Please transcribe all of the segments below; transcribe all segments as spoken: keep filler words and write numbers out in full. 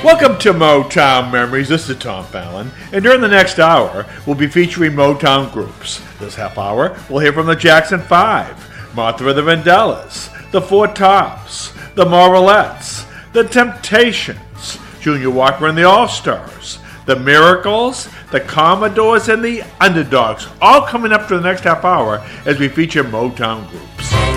Welcome to Motown Memories. This is Tom Fallon, and during the next hour, we'll be featuring Motown groups. This half hour, we'll hear from the Jackson Five, Martha and the Vandellas, the Four Tops, the Marvelettes, the Temptations, Junior Walker and the All-Stars, the Miracles, the Commodores, and the Underdogs, all coming up to the next half hour as we feature Motown groups.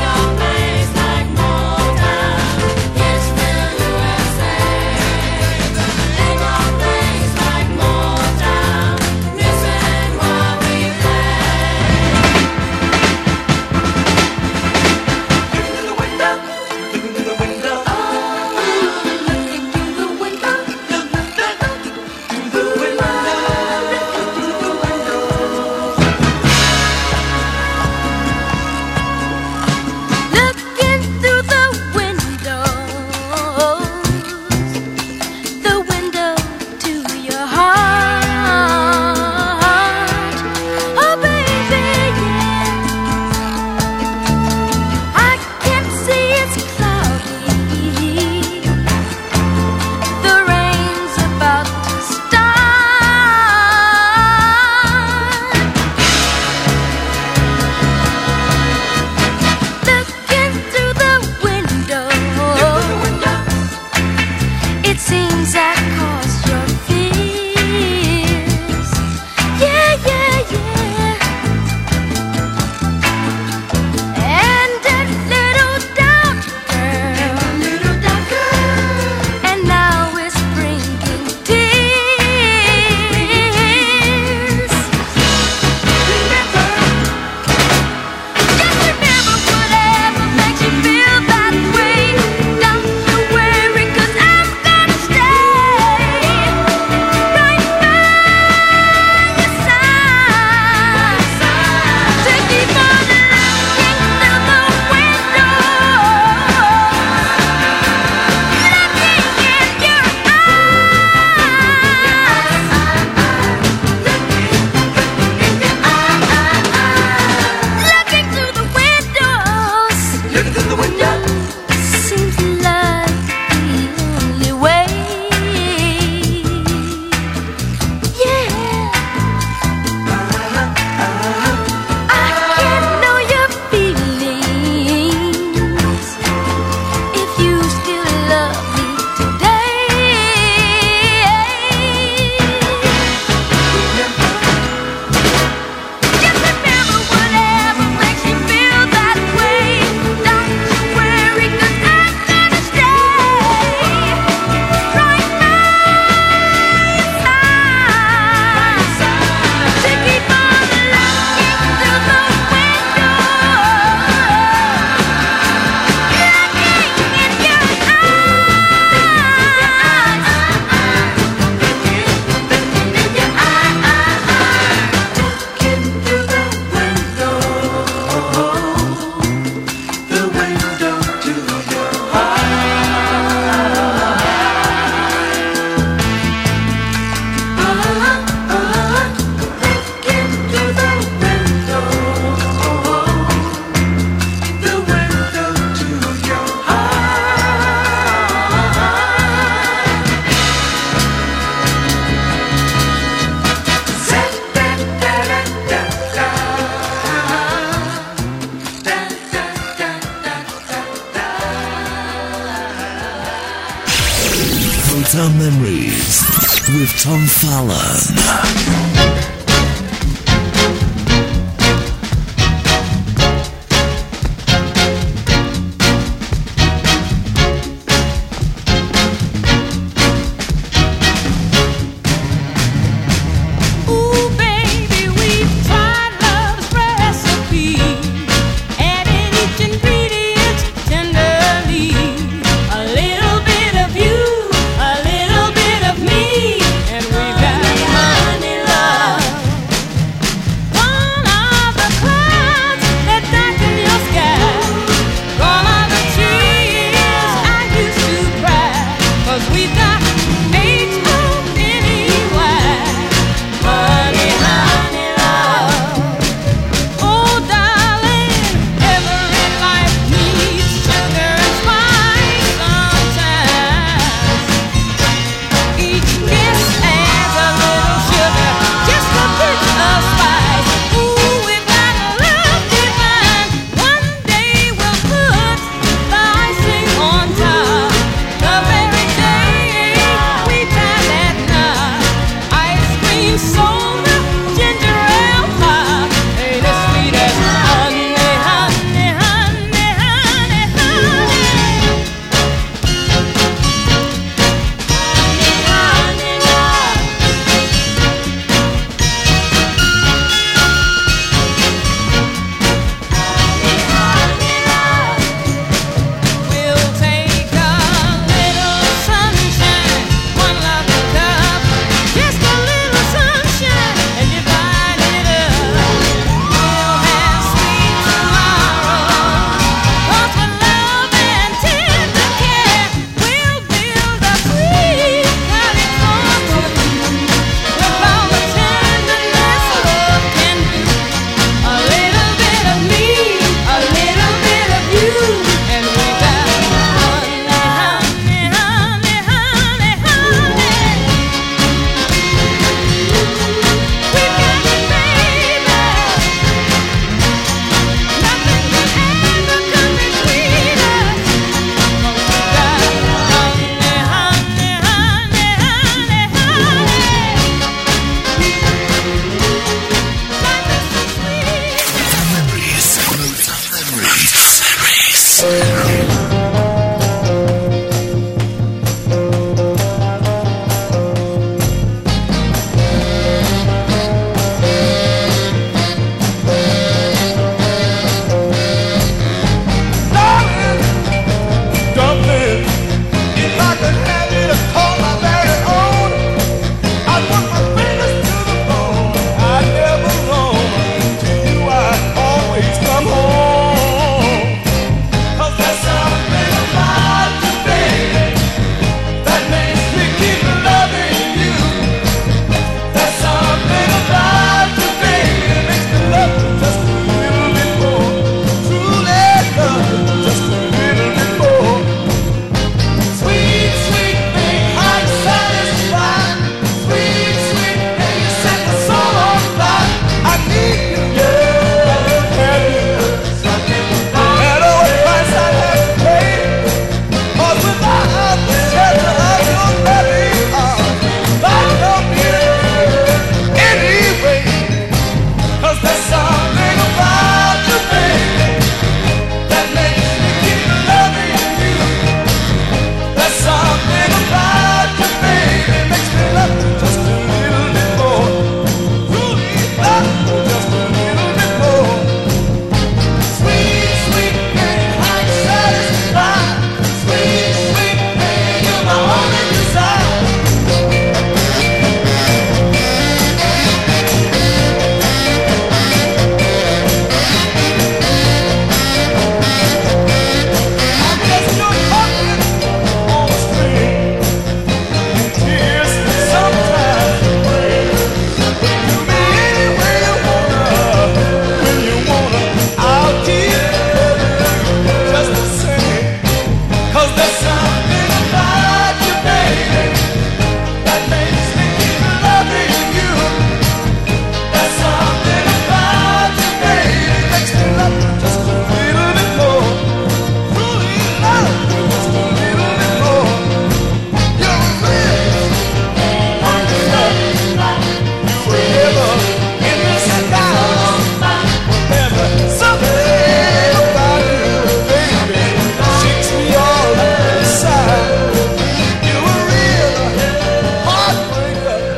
Motown Memories with Tom Fallon. Love.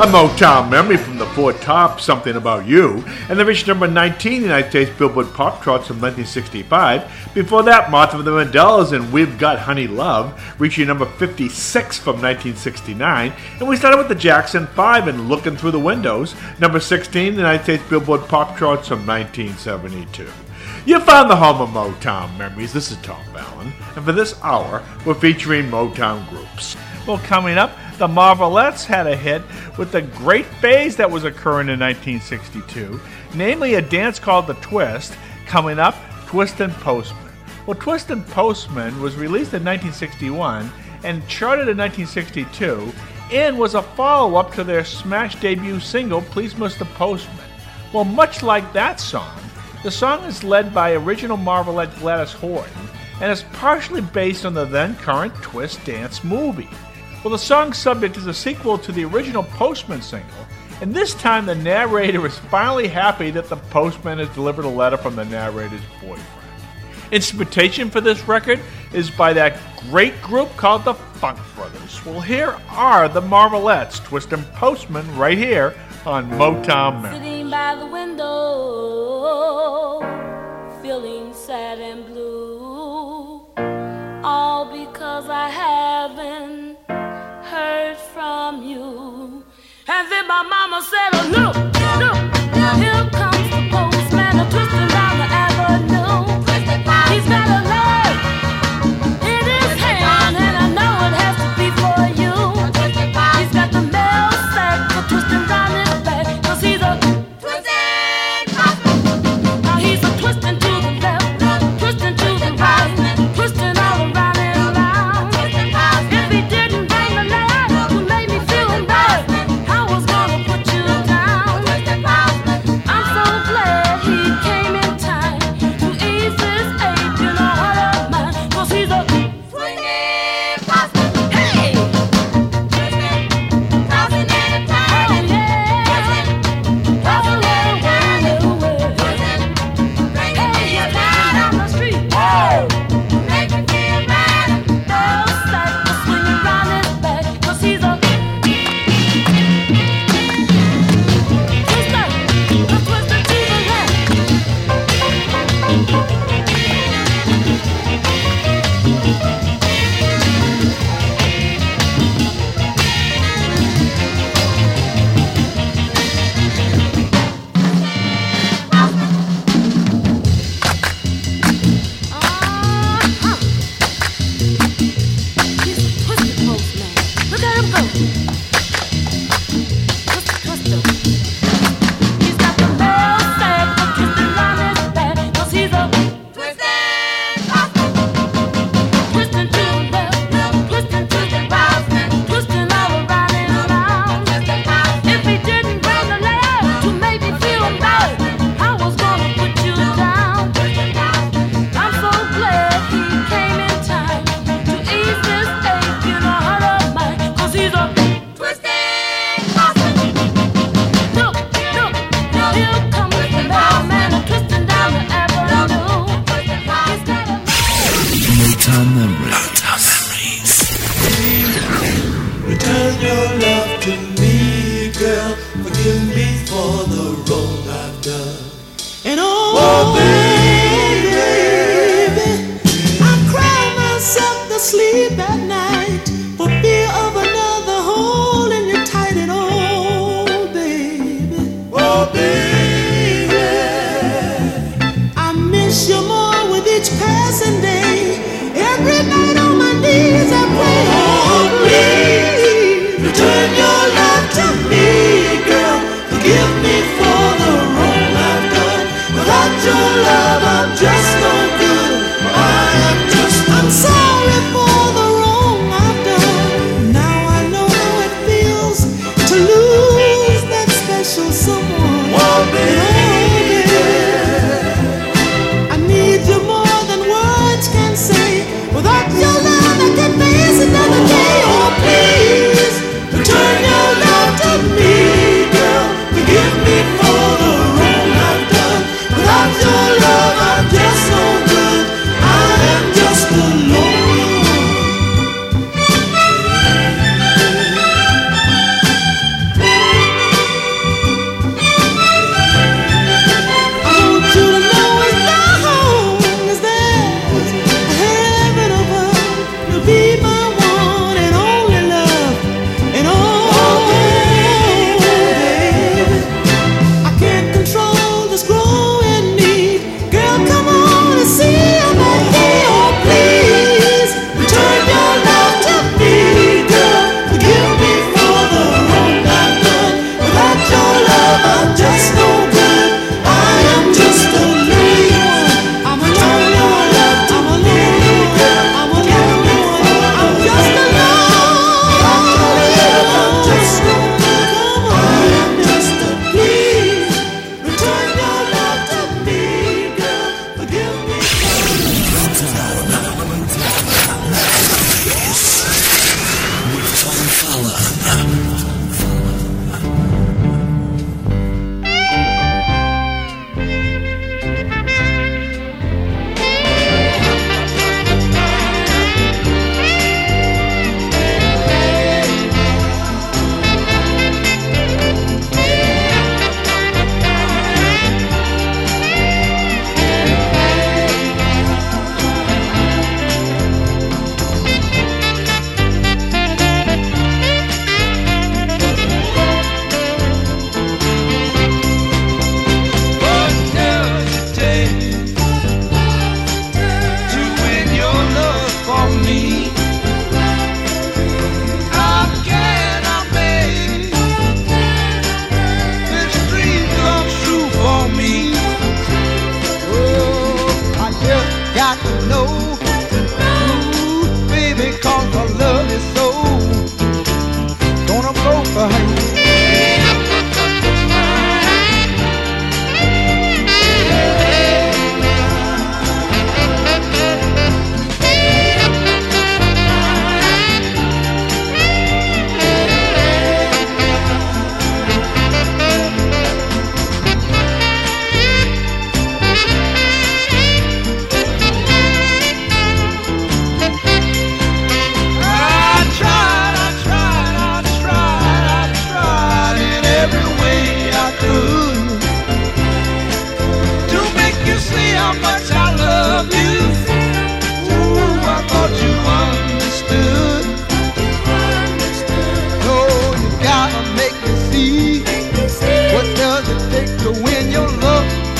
A Motown memory from the Four Tops, Something About You, and they reached number nineteen in the United States Billboard Pop Charts from nineteen sixty-five. Before that, Martha and the Vandellas and We've Got Honey Love, reaching number fifty-six from nineteen sixty-nine. And we started with the Jackson five and Looking Through the Windows, number sixteen in the United States Billboard Pop Charts from nineteen seventy-two. You found the home of Motown memories. This is Tom Fallon, and for this hour, we're featuring Motown groups. Well, coming up, the Marvelettes had a hit with the great phase that was occurring in nineteen sixty-two, namely a dance called The Twist. Coming up, Twist and Postman. Well, Twist and Postman was released in nineteen sixty-one and charted in nineteen sixty-two and was a follow-up to their smash debut single, Please Mister Postman. Well, much like that song, the song is led by original Marvelette Gladys Horton and is partially based on the then-current Twist dance movie. Well, the song's subject is a sequel to the original Postman single, and this time the narrator is finally happy that the postman has delivered a letter from the narrator's boyfriend. Instrumentation for this record is by that great group called the Funk Brothers. Well, here are the Marvelettes, Twist and Postman, right here on Motown Memories. Sitting by the window, feeling sad and blue, all because I haven't heard from you. And then my mama said, oh, look, look, here comes the postman, a twisting down the avenue. He's got a leg in his hand, and I know it has to be for you. He's got the mail sack for twisting down his back, 'cause he's a twisting postman. Now he's a twisting to the left, twisting to the right, twisting all around and around. If he didn't bring the letter to make me feel bad, I was gonna put you down. I'm so glad he came in time to ease this ache in a heart of mine, 'cause he's a swinging postman. Hey! Twisting, tossing and turning. Oh yeah! Tossing and turning. Twisting, bringing me down on the street. Whoa! Make me feel bad. No sight for swinging round his back, 'cause he's a twister, a twister to the left. Uh-huh. He's a twisted postman. Look at him go. Twister, twister. He's got the mail sack for twisting round his back, 'cause he's a twisting postman. Twisting to the left, twisting to the right, twisting all around and around. If he didn't bring the letter to make me feel bad, I was gonna put you down. I'm so glad he came in time to ease this ache in a heart of mine, 'cause he's a twisting postman. Look, look, here comes the mailman, a twisting down the avenue. He's got a Motown Memories. Return your love to me, girl. Forgive me for the wrong I've done. And oh, baby, I cry myself to sleep at night for fear of another holding you tight and oh, baby. Oh, baby, I miss you more with each passing day. Every night on my knees I pray. Oh, please return your love to me, girl. Forgive me for the wrong I've done. But I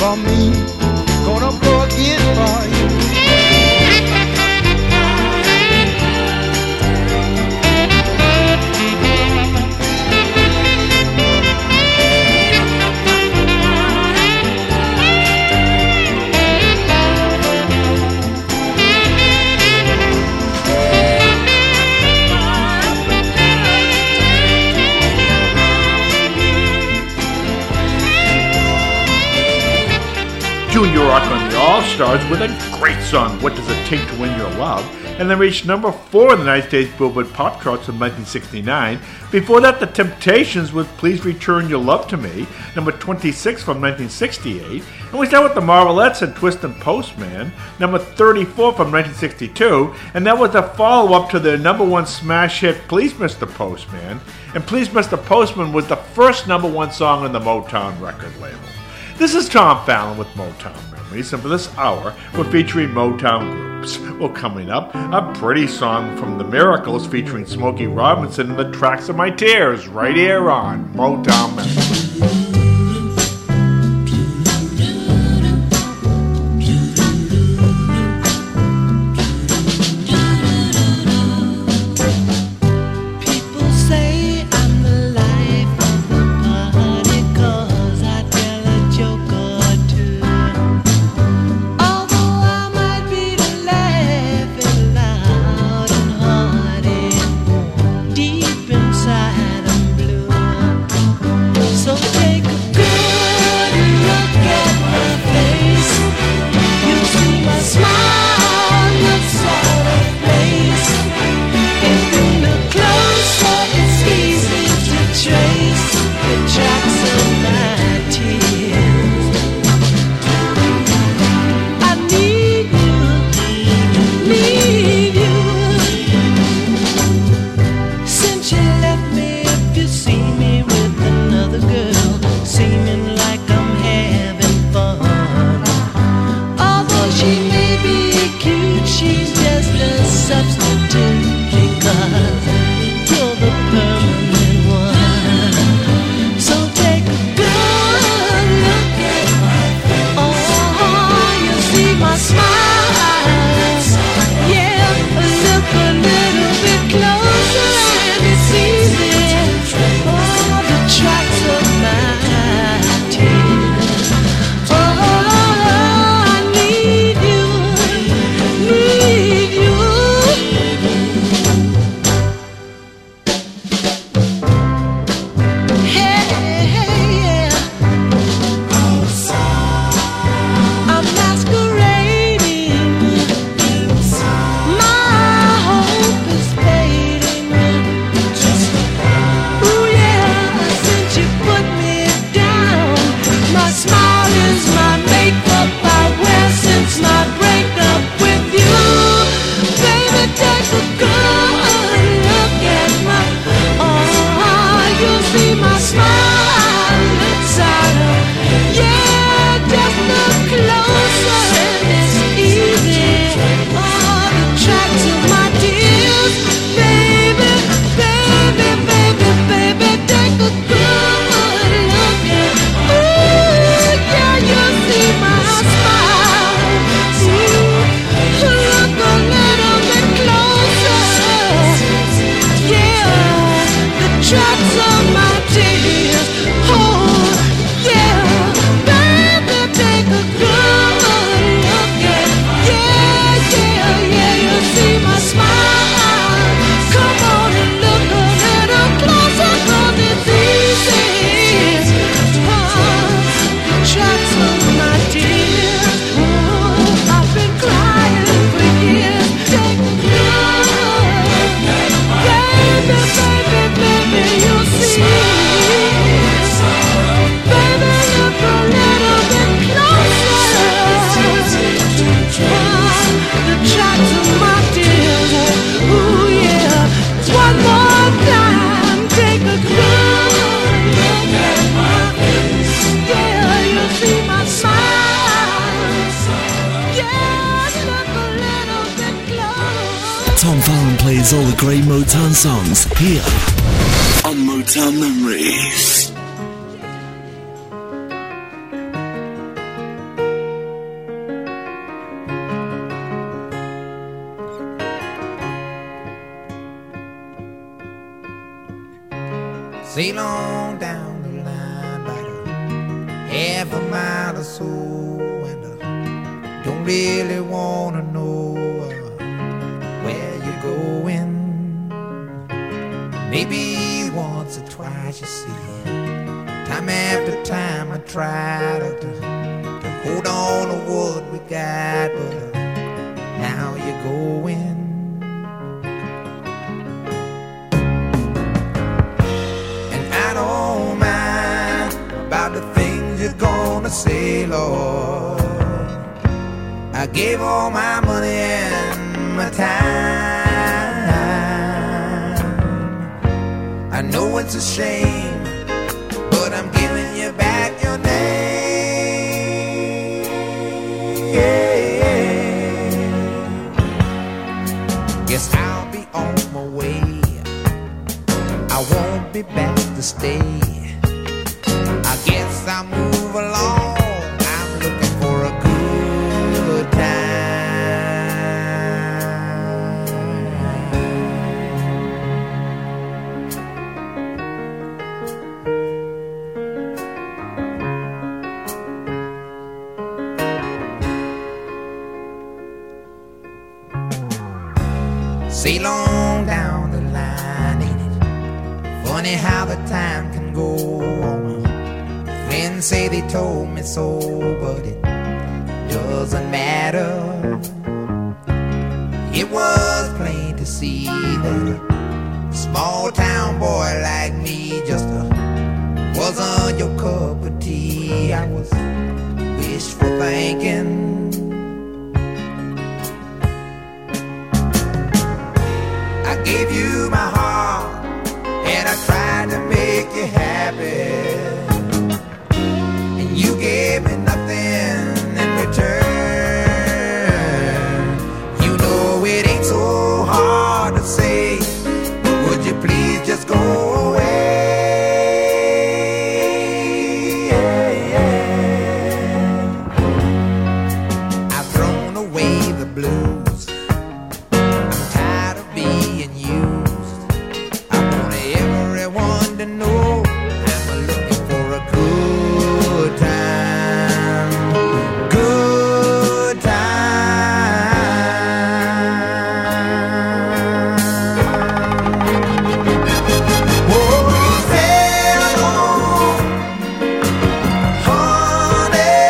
for me, gonna blow again for you. Junior Rock on the All-Stars with a great song, What Does It Take to Win Your Love? And then reached number four in the United States Billboard Pop Charts in nineteen sixty-nine. Before that, The Temptations with Please Return Your Love to Me, number twenty-six from nineteen sixty-eight. And we start with the Marvelettes and Twist and Postman, number thirty-four from nineteen sixty-two. And that was a follow-up to their number one smash hit, Please Mister Postman. And Please Mister Postman was the first number one song on the Motown record label. This is Tom Fallon with Motown Memories, and for this hour, we're featuring Motown groups. Well, coming up, a pretty song from The Miracles featuring Smokey Robinson and the Tracks of My Tears, right here on Motown Memories. Tom Fallon plays all the great Motown songs here on Motown Memories. sail on down the line about a half a mile or so, and I don't really wanna know uh, where you're going. Maybe once or twice, you see, time after time I try to, to, to hold on to what we got, but uh, now you're going. And I don't mind about the things you're gonna say, Lord. I gave all my money and my time. I know it's a shame, but I'm giving you back your name. Yeah. Guess I'll be on my way. I won't be back to stay. I guess I'll move along. I'm looking for a good time. Sail on down the line, ain't it funny how the time can go on? Friends say they told me so, but it doesn't matter. It was plain to see that a small town boy like me just uh, wasn't your cup of tea. I was wishful thinking. I gave you my heart and I tried to make you happy, and you gave me nothing in return. You know it ain't so hard to say, but would you please just go away? I've thrown away the blues. I'm tired of being used. I want everyone to know I'm looking for a good time. Good time. Oh, sail on, honey.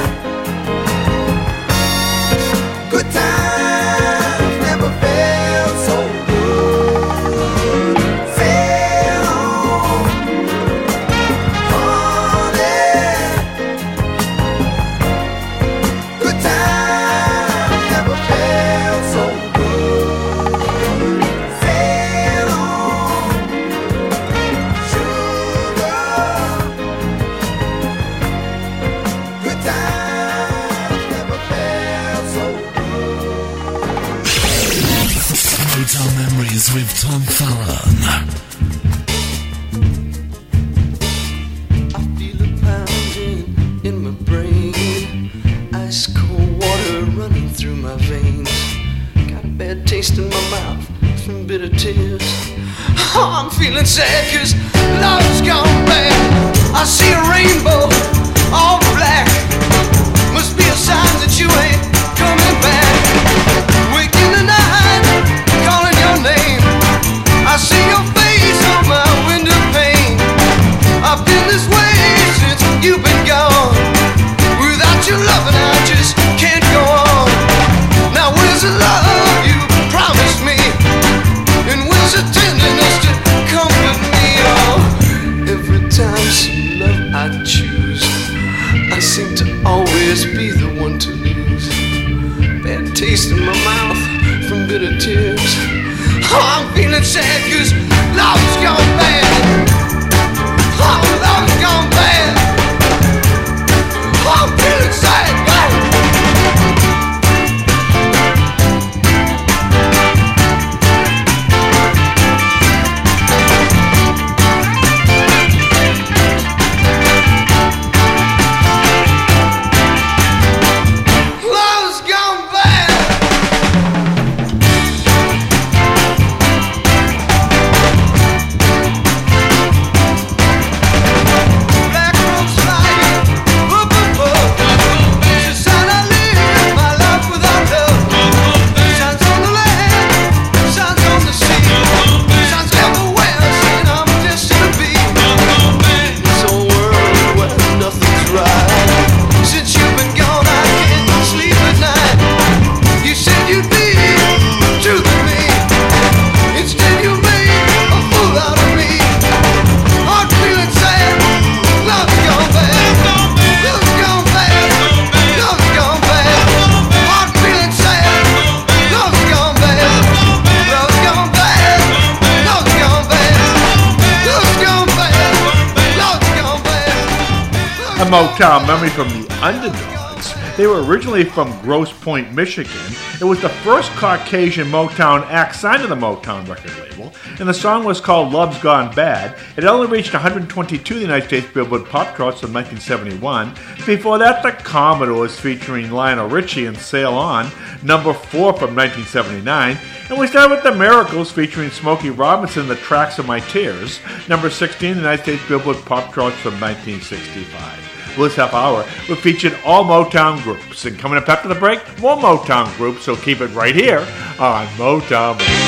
Good times never felt so good. Sail on, honey. Good times never felt so good. Sail on, sugar. Good times never felt so good. Motown Memories with Tom Fallon. I feel it pounding in my brain, ice cold water running through my veins. Got a bad taste in my mouth from bitter tears. Oh, I'm feeling sad cause love's gone bad. I see a rainbow, all black. Must be a sign that you ain't coming back. Wake in the night, calling your name. I see your face on my window pane. I've been this way since you've been gone. Without your loving I just can't go on. Now where's the love you promised me? And where's the tenderness to comfort me? Oh, every time some love I choose, I seem to always be the one to lose. Bad taste in my mouth from bitter tears. Oh, I'm feeling sad cause love's gone bad. Oh, love's gone bad. Oh, I'm feeling sad. Oh. Love's gone bad. A Motown memory from the Underdogs. They were originally from Grosse Pointe, Michigan. It was the first Caucasian Motown act signed to the Motown record label, and the song was called Love's Gone Bad. It only reached one hundred twenty-two in the United States Billboard Pop Charts in nineteen seventy-one. Before that, the Commodores featuring Lionel Richie and Sail On, number four from nineteen seventy-nine. And we started with the Miracles featuring Smokey Robinson, The Tracks of My Tears, number sixteen in the United States Billboard Pop Charts from nineteen sixty-five. Well, this half hour, we featured all Motown groups. And coming up after the break, more Motown groups, so keep it right here on Motown.